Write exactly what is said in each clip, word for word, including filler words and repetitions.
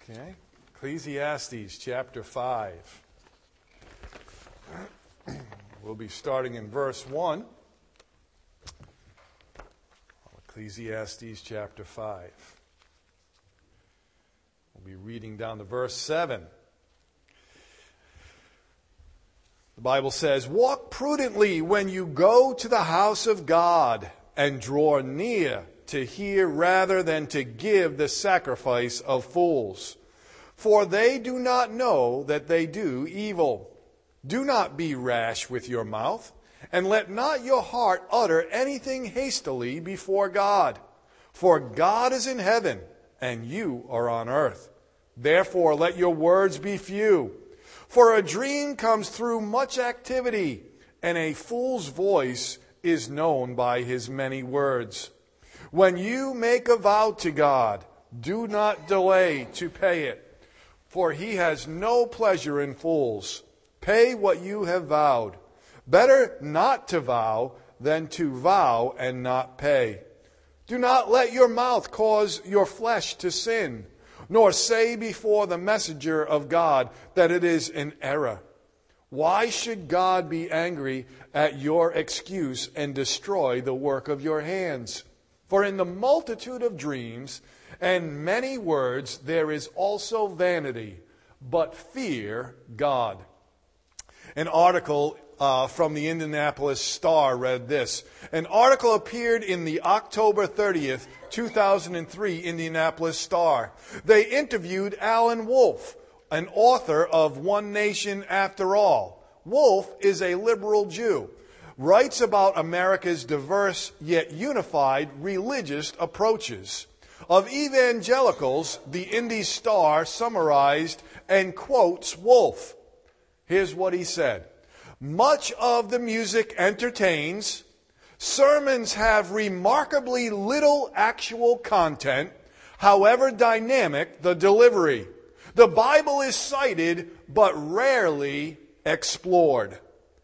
Okay. Ecclesiastes chapter five. We'll be starting in verse one. Ecclesiastes chapter five. We'll be reading down to verse seven. The Bible says, "Walk prudently when you go to the house of God, and draw near to hear rather than to give the sacrifice of fools. For they do not know that they do evil. Do not be rash with your mouth, and let not your heart utter anything hastily before God. For God is in heaven, and you are on earth. Therefore let your words be few. For a dream comes through much activity, and a fool's voice is known by his many words. When you make a vow to God, do not delay to pay it, for he has no pleasure in fools. Pay what you have vowed. Better not to vow than to vow and not pay. Do not let your mouth cause your flesh to sin, nor say before the messenger of God that it is an error. Why should God be angry at your excuse and destroy the work of your hands? For in the multitude of dreams and many words there is also vanity, but fear God." An article uh, from the Indianapolis Star read this. An article appeared in the October thirtieth, two thousand three Indianapolis Star. They interviewed Alan Wolf, an author of One Nation After All. Wolf is a liberal Jew, writes about America's diverse yet unified religious approaches. Of evangelicals, the Indy Star summarized and quotes Wolf. Here's what he said. "Much of the music entertains. Sermons have remarkably little actual content, however dynamic the delivery. The Bible is cited, but rarely explored."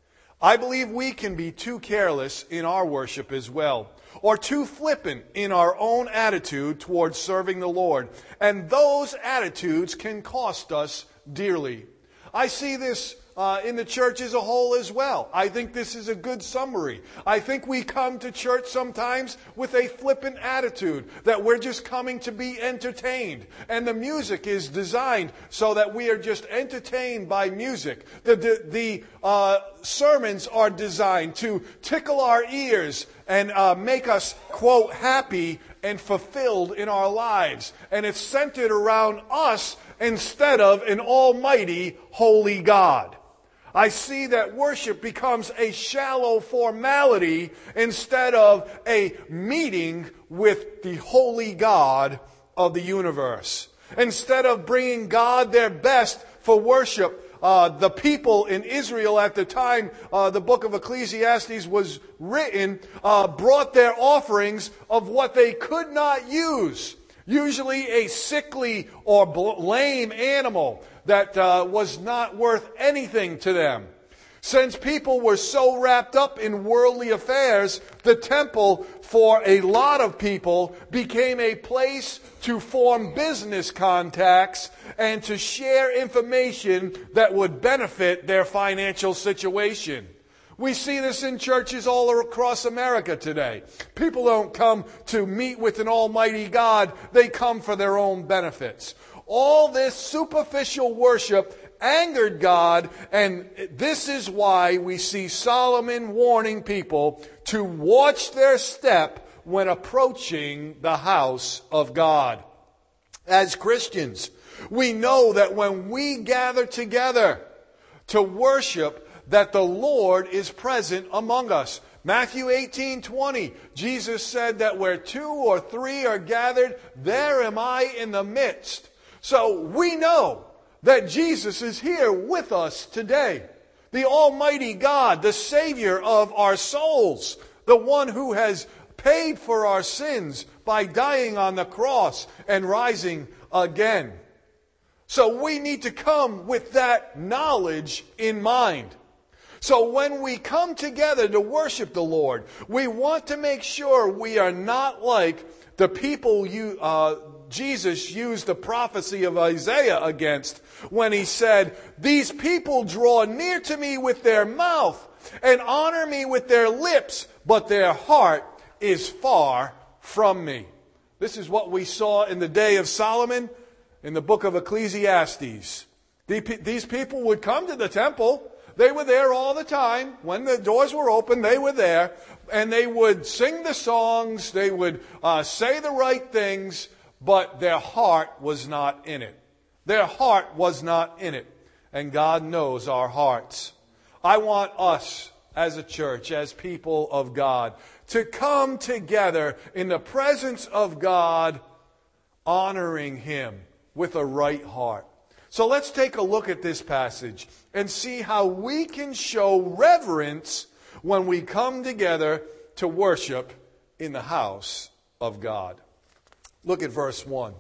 I believe we can be too careless in our worship as well, or too flippant in our own attitude towards serving the Lord, and those attitudes can cost us dearly. I see this uh, in the church as a whole as well. I think this is a good summary. I think we come to church sometimes with a flippant attitude that we're just coming to be entertained. And the music is designed so that we are just entertained by music. The, the, the uh, sermons are designed to tickle our ears and uh, make us, quote, happy and fulfilled in our lives. And it's centered around us instead of an almighty, holy God. I see that worship becomes a shallow formality instead of a meeting with the holy God of the universe. Instead of bringing God their best for worship, uh, the people in Israel at the time uh, the book of Ecclesiastes was written uh, brought their offerings of what they could not use. Usually a sickly or lame animal that uh, was not worth anything to them. Since people were so wrapped up in worldly affairs, the temple for a lot of people became a place to form business contacts and to share information that would benefit their financial situation. We see this in churches all across America today. People don't come to meet with an almighty God. They come for their own benefits. All this superficial worship angered God, and this is why we see Solomon warning people to watch their step when approaching the house of God. As Christians, we know that when we gather together to worship, that the Lord is present among us. Matthew eighteen twenty, Jesus said that where two or three are gathered, there am I in the midst. So we know that Jesus is here with us today. The Almighty God, the Savior of our souls, the one who has paid for our sins by dying on the cross and rising again. So we need to come with that knowledge in mind. So when we come together to worship the Lord, we want to make sure we are not like the people you, uh, Jesus used the prophecy of Isaiah against when he said, "These people draw near to me with their mouth and honor me with their lips, but their heart is far from me." This is what we saw in the day of Solomon in the book of Ecclesiastes. These people would come to the temple. They were there all the time. When the doors were open, they were there. And they would sing the songs. They would uh, say the right things. But their heart was not in it. Their heart was not in it. And God knows our hearts. I want us as a church, as people of God, to come together in the presence of God, honoring Him with a right heart. So let's take a look at this passage and see how we can show reverence when we come together to worship in the house of God. Look at verse one.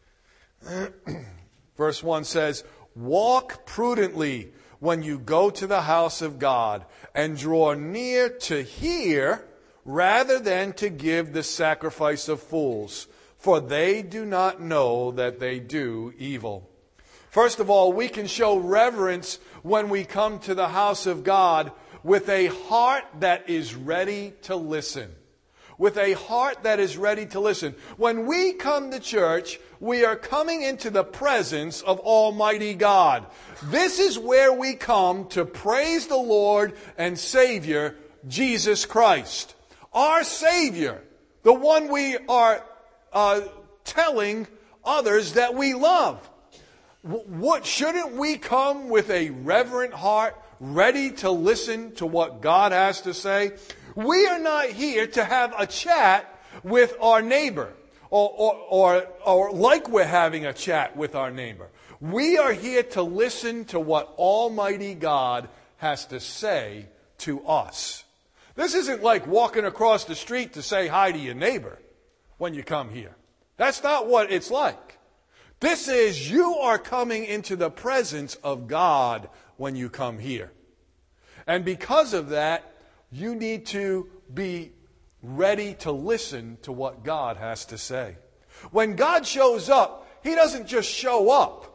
Verse one says, "Walk prudently when you go to the house of God, and draw near to hear rather than to give the sacrifice of fools, for they do not know that they do evil." First of all, we can show reverence when we come to the house of God with a heart that is ready to listen. With a heart that is ready to listen. When we come to church, we are coming into the presence of Almighty God. This is where we come to praise the Lord and Savior, Jesus Christ. Our Savior, the one we are uh, telling others that we love. What, shouldn't we come with a reverent heart, ready to listen to what God has to say? We are not here to have a chat with our neighbor, or, or, or, or like we're having a chat with our neighbor. We are here to listen to what Almighty God has to say to us. This isn't like walking across the street to say hi to your neighbor when you come here. That's not what it's like. This is, you are coming into the presence of God when you come here. And because of that, you need to be ready to listen to what God has to say. When God shows up, He doesn't just show up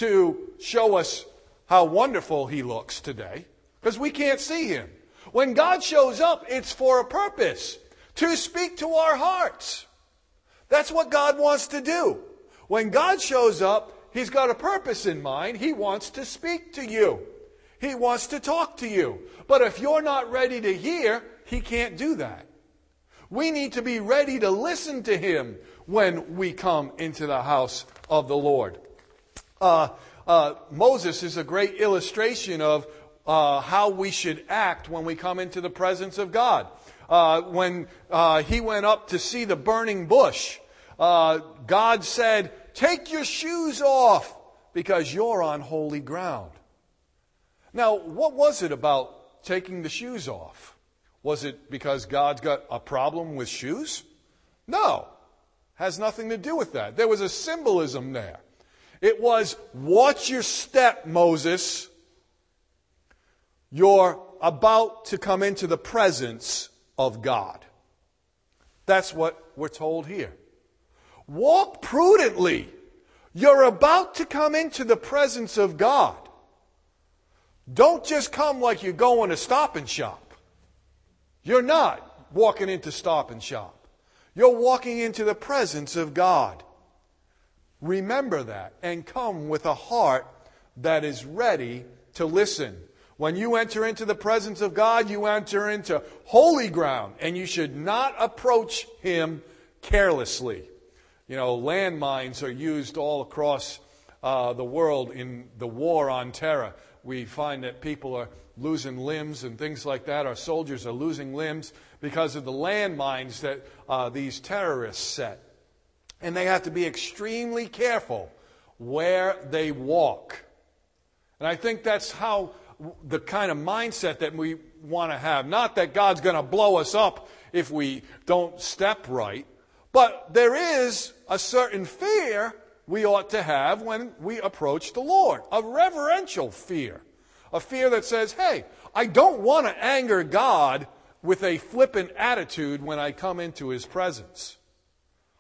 to show us how wonderful He looks today, because we can't see Him. When God shows up, it's for a purpose, to speak to our hearts. That's what God wants to do. When God shows up, He's got a purpose in mind. He wants to speak to you. He wants to talk to you. But if you're not ready to hear, He can't do that. We need to be ready to listen to Him when we come into the house of the Lord. Uh, uh, Moses is a great illustration of uh, how we should act when we come into the presence of God. Uh, when uh, he went up to see the burning bush, uh, God said, "Take your shoes off because you're on holy ground." Now, what was it about taking the shoes off? Was it because God's got a problem with shoes? No. Has nothing to do with that. There was a symbolism there. It was, watch your step, Moses. You're about to come into the presence of God. That's what we're told here. Walk prudently. You're about to come into the presence of God. Don't just come like you're going to Stop and Shop. You're not walking into Stop and Shop. You're walking into the presence of God. Remember that and come with a heart that is ready to listen. When you enter into the presence of God, you enter into holy ground, and you should not approach Him carelessly. You know, landmines are used all across uh, the world in the war on terror. We find that people are losing limbs and things like that. Our soldiers are losing limbs because of the landmines that uh, these terrorists set. And they have to be extremely careful where they walk. And I think that's how the kind of mindset that we want to have. Not that God's going to blow us up if we don't step right, but there is a certain fear we ought to have when we approach the Lord. A reverential fear. A fear that says, hey, I don't want to anger God with a flippant attitude when I come into His presence.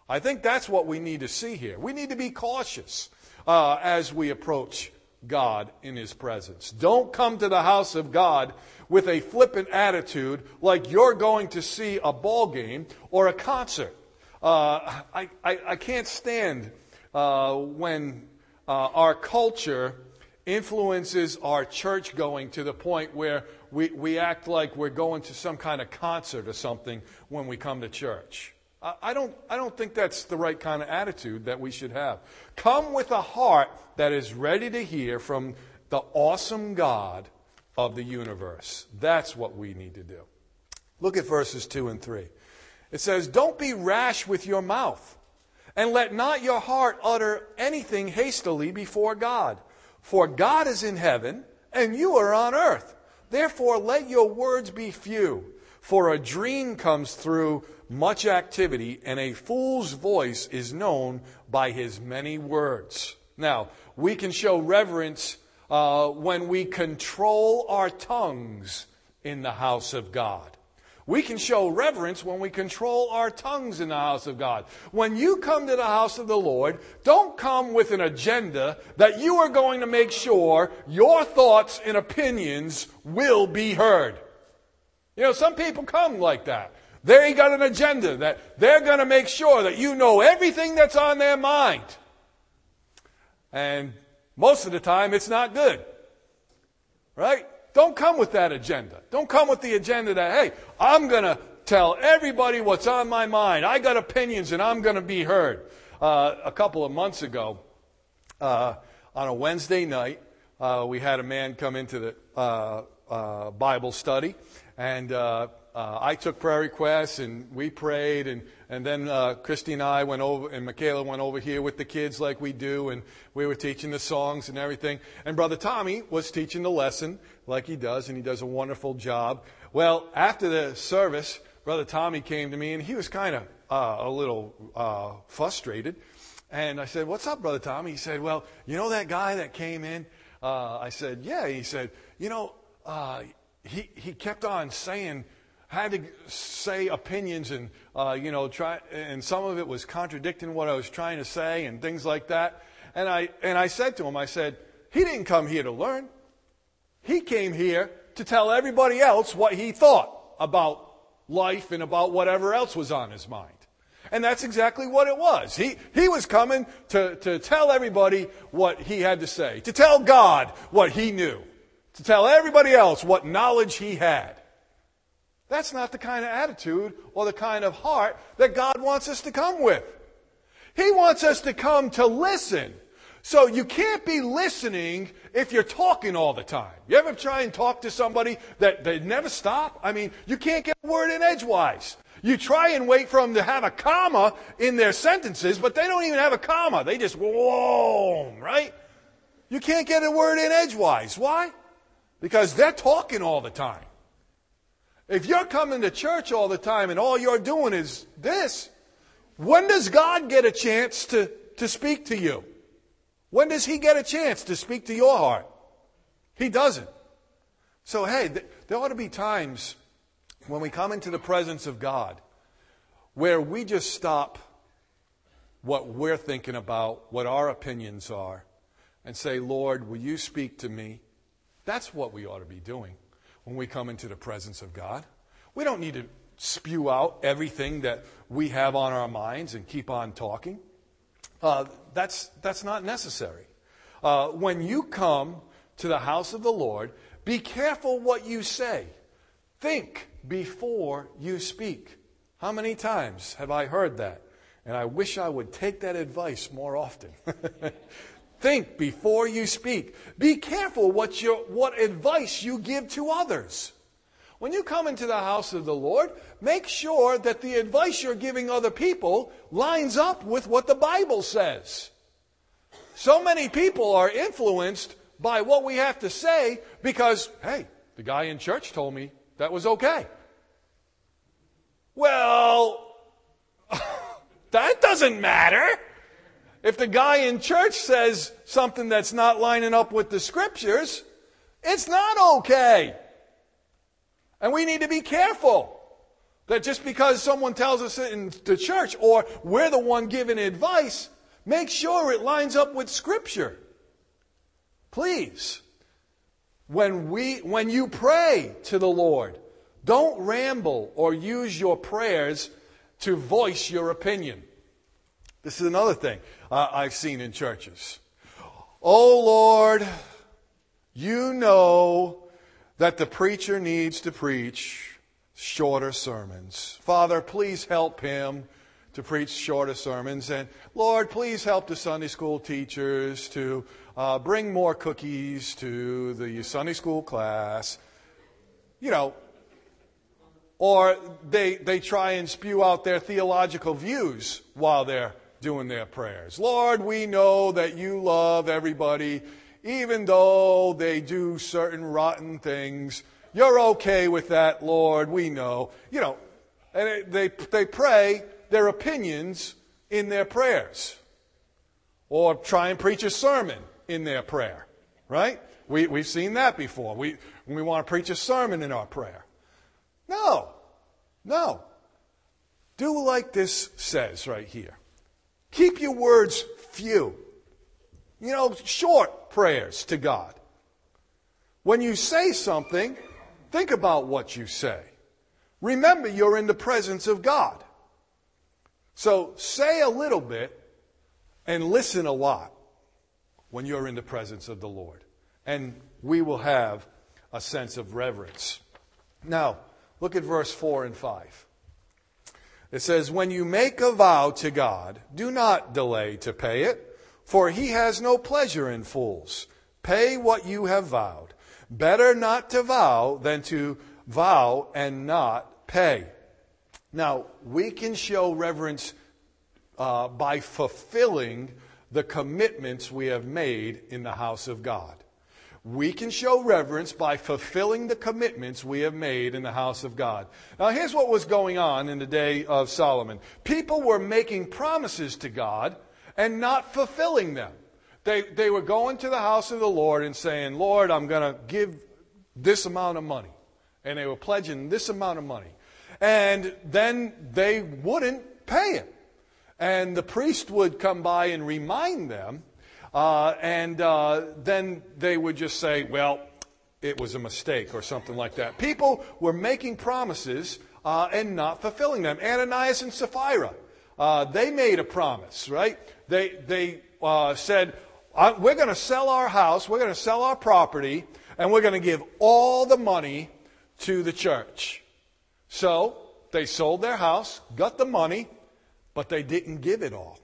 I think that's what we need to see here. We need to be cautious uh, as we approach God in His presence. Don't come to the house of God with a flippant attitude like you're going to see a ball game or a concert. Uh, I, I, I can't stand uh, when uh, our culture influences our church going to the point where we, we act like we're going to some kind of concert or something when we come to church. I, I don't, I don't think that's the right kind of attitude that we should have. Come with a heart that is ready to hear from the awesome God of the universe. That's what we need to do. Look at verses two and three. It says, "Don't be rash with your mouth, and let not your heart utter anything hastily before God. For God is in heaven, and you are on earth. Therefore let your words be few. For a dream comes through much activity, and a fool's voice is known by his many words." Now, we can show reverence uh, when we control our tongues in the house of God. We can show reverence when we control our tongues in the house of God. When you come to the house of the Lord, don't come with an agenda that you are going to make sure your thoughts and opinions will be heard. You know, some people come like that. They got an agenda that they're going to make sure that you know everything that's on their mind. And most of the time, it's not good. Right? Don't come with that agenda. Don't come with the agenda that, hey, I'm going to tell everybody what's on my mind. I got opinions and I'm going to be heard. Uh, a couple of months ago, uh, on a Wednesday night, uh, we had a man come into the uh, uh, Bible study. And uh, uh, I took prayer requests and we prayed. And, and then uh, Christy and I went over, and Michaela went over here with the kids like we do. And we were teaching the songs and everything. And Brother Tommy was teaching the lesson like he does, and he does a wonderful job. Well, after the service, Brother Tommy came to me, and he was kind of uh, a little uh, frustrated. And I said, "What's up, Brother Tommy?" He said, "Well, you know that guy that came in?" Uh, I said, "Yeah." He said, "You know, uh, he he kept on saying, had to say opinions, and uh, you know, try, and some of it was contradicting what I was trying to say, and things like that." And I and I said to him, I said, "He didn't come here to learn. He came here to tell everybody else what he thought about life and about whatever else was on his mind." And that's exactly what it was. He, he was coming to, to tell everybody what he had to say, to tell God what he knew, to tell everybody else what knowledge he had. That's not the kind of attitude or the kind of heart that God wants us to come with. He wants us to come to listen. So you can't be listening if you're talking all the time. You ever try and talk to somebody that they never stop? I mean, you can't get a word in edgewise. You try and wait for them to have a comma in their sentences, but they don't even have a comma. They just, whoa, right? You can't get a word in edgewise. Why? Because they're talking all the time. If you're coming to church all the time and all you're doing is this, when does God get a chance to, to speak to you? When does He get a chance to speak to your heart? He doesn't. So, hey, th- there ought to be times when we come into the presence of God where we just stop what we're thinking about, what our opinions are, and say, "Lord, will you speak to me?" That's what we ought to be doing when we come into the presence of God. We don't need to spew out everything that we have on our minds and keep on talking. Uh, that's that's not necessary. Uh, when you come to the house of the Lord, be careful what you say. Think before you speak. How many times have I heard that? And I wish I would take that advice more often. Think before you speak. Be careful what your what advice you give to others. When you come into the house of the Lord, make sure that the advice you're giving other people lines up with what the Bible says. So many people are influenced by what we have to say because, hey, the guy in church told me that was okay. Well, that doesn't matter. If the guy in church says something that's not lining up with the Scriptures, it's not okay. And we need to be careful. That just because someone tells us it in the church or we're the one giving advice, make sure it lines up with Scripture. Please. When we, when you pray to the Lord, don't ramble or use your prayers to voice your opinion. This is another thing uh, I've seen in churches. Oh Lord, you know that the preacher needs to preach shorter sermons. Father, please help him to preach shorter sermons. And Lord, please help the Sunday school teachers to uh, bring more cookies to the Sunday school class. You know, or they they try and spew out their theological views while they're doing their prayers. Lord, we know that you love everybody, even though they do certain rotten things. You're okay with that, Lord, we know. You know, and they they pray their opinions in their prayers. Or try and preach a sermon in their prayer. Right? We, we've seen that before. We, we want to preach a sermon in our prayer. No. No. Do like this says right here. Keep your words few. You know, short prayers to God. When you say something, think about what you say. Remember, you're in the presence of God. So say a little bit and listen a lot when you're in the presence of the Lord. And we will have a sense of reverence. Now, look at verse four and five. It says, when you make a vow to God, do not delay to pay it, for he has no pleasure in fools. Pay what you have vowed. Better not to vow than to vow and not pay. Now, we can show reverence uh, by fulfilling the commitments we have made in the house of God. We can show reverence by fulfilling the commitments we have made in the house of God. Now, here's what was going on in the day of Solomon. People were making promises to God and not fulfilling them. They, they were going to the house of the Lord and saying, Lord, I'm going to give this amount of money. And they were pledging this amount of money. And then they wouldn't pay it. And the priest would come by and remind them. Uh, and uh, then they would just say, well, it was a mistake or something like that. People were making promises uh, and not fulfilling them. Ananias and Sapphira, uh, they made a promise, right? They, they uh, said, we're going to sell our house, we're going to sell our property, and we're going to give all the money to the church. So they sold their house, got the money, but they didn't give it all.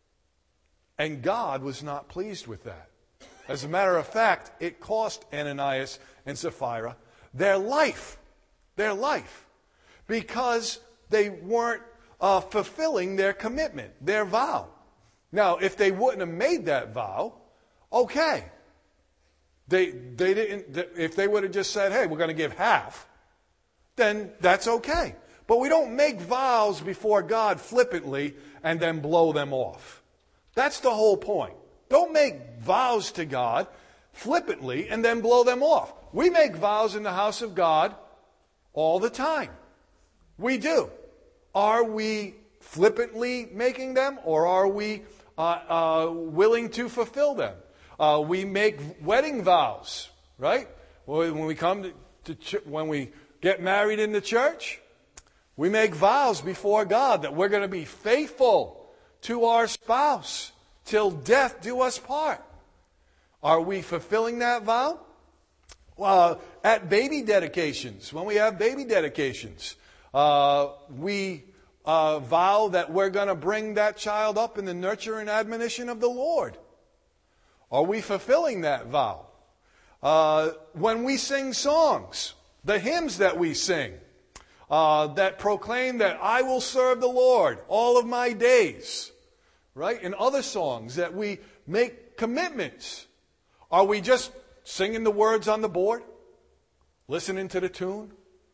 And God was not pleased with that. As a matter of fact, it cost Ananias and Sapphira their life. Their life. Because they weren't uh, fulfilling their commitment, their vow. Now, if they wouldn't have made that vow, okay. They, they didn't, if they would have just said, hey, we're going to give half, then that's okay. But we don't make vows before God flippantly and then blow them off. That's the whole point. Don't make vows to God flippantly and then blow them off. We make vows in the house of God all the time. We do. Are we flippantly making them, or are we uh, uh, willing to fulfill them? Uh, we make wedding vows, right? When we come to, to ch- when we get married in the church, we make vows before God that we're going to be faithful to our spouse till death do us part. Are we fulfilling that vow? Well, at baby dedications, when we have baby dedications, uh, we uh, vow that we're going to bring that child up in the nurture and admonition of the Lord. Are we fulfilling that vow? Uh, when we sing songs, the hymns that we sing, uh, that proclaim that I will serve the Lord all of my days, right? And other songs that we make commitments. Are we just singing the words on the board? Listening to the tune?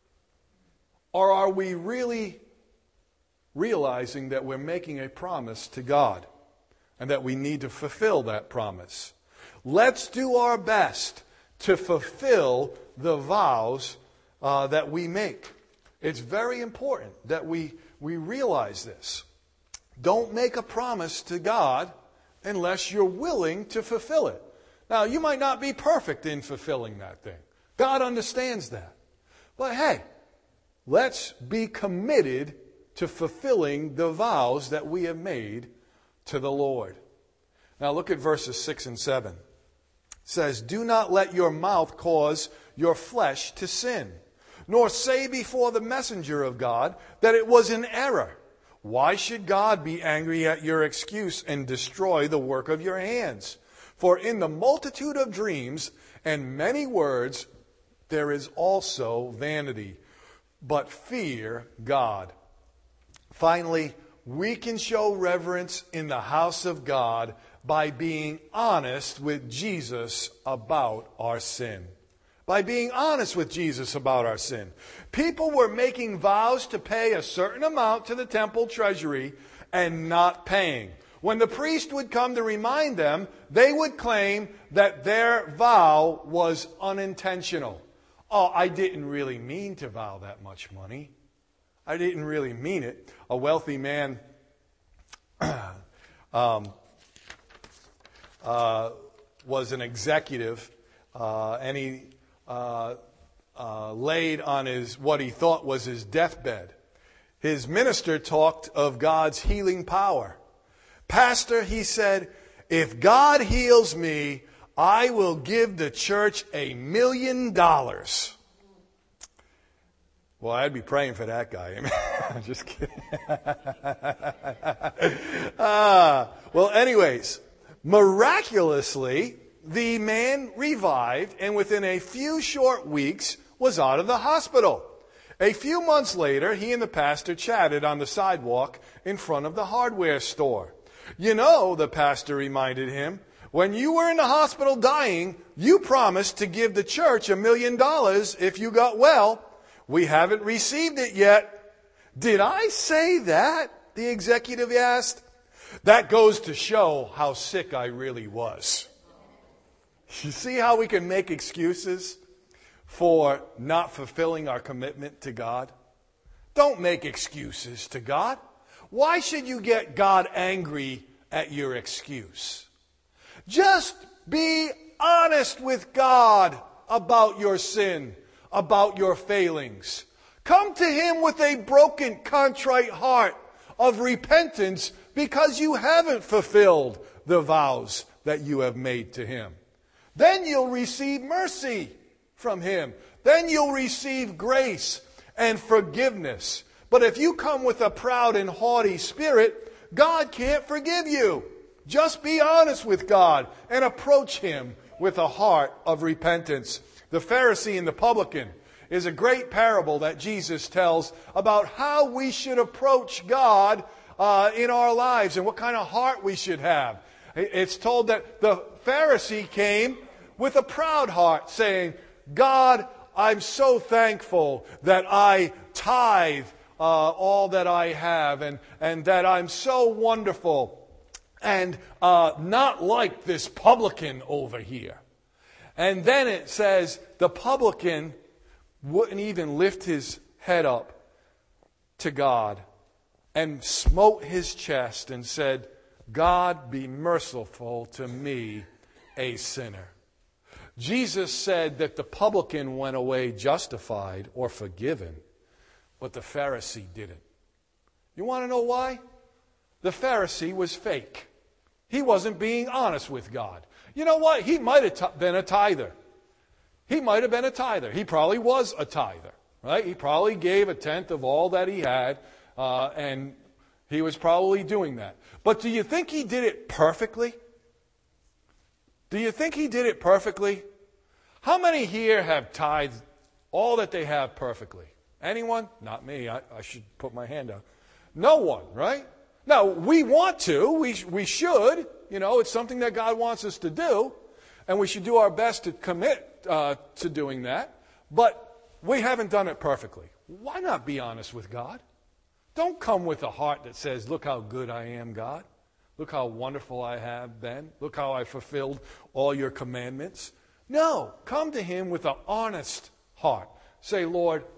Or are we really realizing that we're making a promise to God and that we need to fulfill that promise? Let's do our best to fulfill the vows uh, that we make. It's very important that we, we realize this. Don't make a promise to God unless you're willing to fulfill it. Now, you might not be perfect in fulfilling that thing. God understands that. But hey, let's be committed to fulfilling the vows that we have made to the Lord. Now look at verses six and seven. It says, "Do not let your mouth cause your flesh to sin, nor say before the messenger of God that it was in error. Why should God be angry at your excuse and destroy the work of your hands? For in the multitude of dreams and many words there is also vanity. But fear God." Finally, we can show reverence in the house of God by being honest with Jesus about our sin. By being honest with Jesus about our sin. People were making vows to pay a certain amount to the temple treasury and not paying. When the priest would come to remind them, they would claim that their vow was unintentional. "Oh, I didn't really mean to vow that much money. I didn't really mean it." A wealthy man um, uh, was an executive, uh, and he uh, uh, laid on his what he thought was his deathbed. His minister talked of God's healing power. "Pastor," he said, "if God heals me, I will give the church a million dollars." Well, I'd be praying for that guy. I'm just kidding. uh, well, anyways, miraculously, the man revived and within a few short weeks was out of the hospital. A few months later, he and the pastor chatted on the sidewalk in front of the hardware store. "You know," the pastor reminded him, "when you were in the hospital dying, you promised to give the church a million dollars if you got well. We haven't received it yet." "Did I say that?" the executive asked. "That goes to show how sick I really was." You see how we can make excuses for not fulfilling our commitment to God? Don't make excuses to God. Why should you get God angry at your excuse? Just be honest with God about your sin, about your failings. Come to Him with a broken, contrite heart of repentance because you haven't fulfilled the vows that you have made to Him. Then you'll receive mercy from Him. Then you'll receive grace and forgiveness. But if you come with a proud and haughty spirit, God can't forgive you. Just be honest with God and approach Him with a heart of repentance. The Pharisee and the publican is a great parable that Jesus tells about how we should approach God uh, in our lives and what kind of heart we should have. It's told that the Pharisee came with a proud heart saying, "God, I'm so thankful that I tithe uh, all that I have and, and that I'm so wonderful and uh, not like this publican over here." And then it says the publican wouldn't even lift his head up to God and smote his chest and said, "God, be merciful to me, a sinner." Jesus said that the publican went away justified or forgiven, but the Pharisee didn't. You want to know why? The Pharisee was fake. He wasn't being honest with God. You know what? He might have t- been a tither. He might have been a tither. He probably was a tither, right? He probably gave a tenth of all that he had, uh, and he was probably doing that. But do you think he did it perfectly? Do you think he did it perfectly? How many here have tithed all that they have perfectly? Anyone? Not me. I, I should put my hand up. No one, right? Now, we want to. We, we should. You know, it's something that God wants us to do. And we should do our best to commit uh, to doing that. But we haven't done it perfectly. Why not be honest with God? Don't come with a heart that says, "Look how good I am, God. Look how wonderful I have been. Look how I fulfilled all your commandments." No, come to Him with an honest heart. Say, "Lord,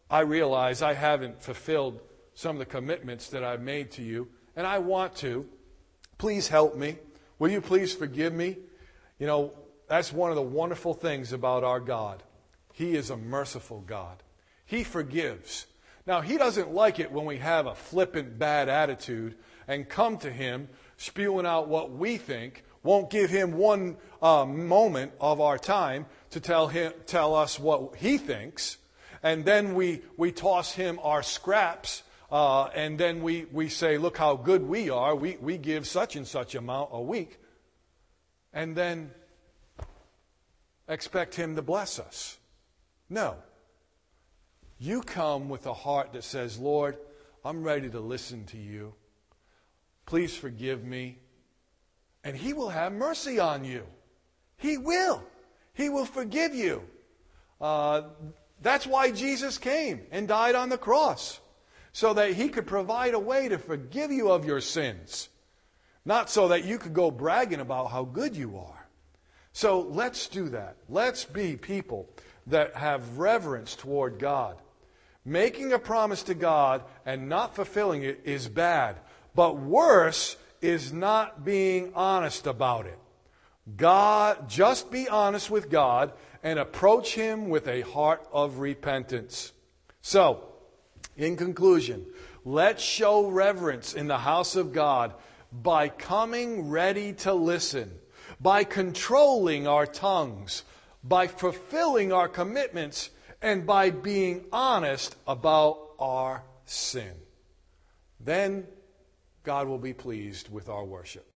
I realize I haven't fulfilled some of the commitments that I've made to you, and I want to. Please help me. Will you please forgive me? You know, that's one of the wonderful things about our God. He is a merciful God. He forgives. Now, He doesn't like it when we have a flippant, bad attitude and come to Him spewing out what we think, won't give Him one uh, moment of our time to tell him, tell us what He thinks, and then we, we toss Him our scraps, uh, and then we, we say, look how good we are, we, we give such and such amount a week, and then expect Him to bless us. No. You come with a heart that says, Lord, I'm ready to listen to You. Please forgive me. And He will have mercy on you. He will. He will forgive you. Uh, that's why Jesus came and died on the cross, so that He could provide a way to forgive you of your sins. Not so that you could go bragging about how good you are. So let's do that. Let's be people that have reverence toward God. Making a promise to God and not fulfilling it is bad. But worse is not being honest about it. God, just be honest with God and approach Him with a heart of repentance. So, in conclusion, let's show reverence in the house of God by coming ready to listen, by controlling our tongues, by fulfilling our commitments, and by being honest about our sin. Then God will be pleased with our worship.